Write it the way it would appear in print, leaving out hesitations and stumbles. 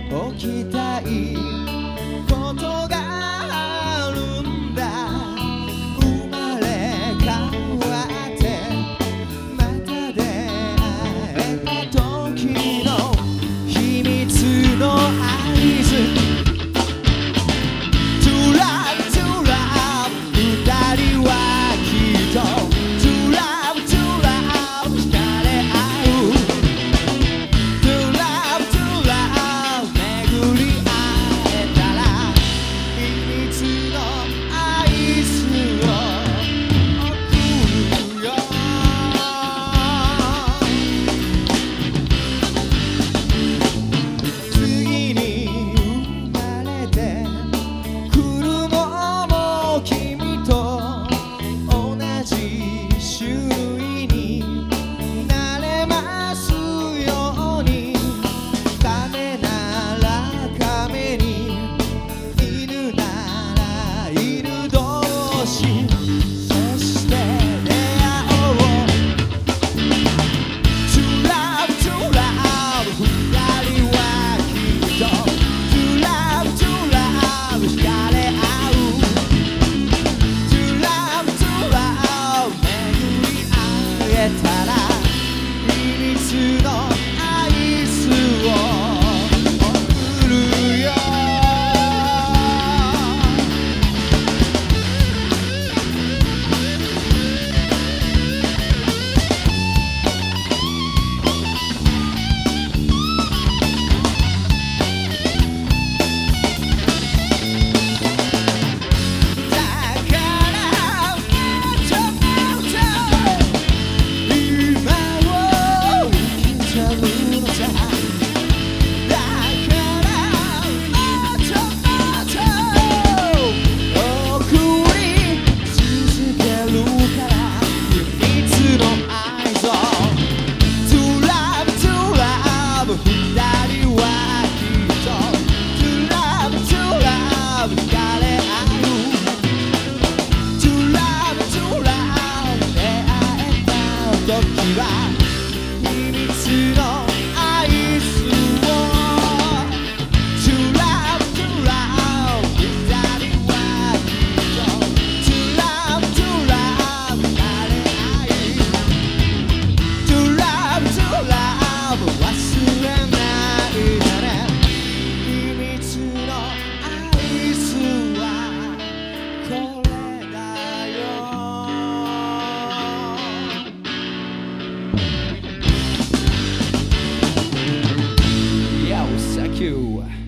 置きたいことがあるんだ。生まれ変わってまた出会えた時の秘密の合図。To love, to love 二人はきっと To love, to love 惹かれ合う。 To love, to love 巡り合えたら秘密のアイスを送るよ。次に生まれてくるのも君と同じ種類になれますように。亀なら亀に犬なら犬同士そして出会おう。 To love, to love 二人はきっと To love, to love 惹かれ合う。 To love, to love 巡り合えたら秘密のアイスを送るよ。だからもうちょっと今を生きちゃうのさ。だからもうちょっと送り続けるから秘密の合図。 To love, to love 二人はきっと To love, to love 惹かれ合う。 To love, to love 出会えた時は秘密のアイスを To love, to love 二人はきっと To love, to love 惹かれ合い To love, to love 忘れないでね。秘密のアイスはこれだよ。 Yo, thank you.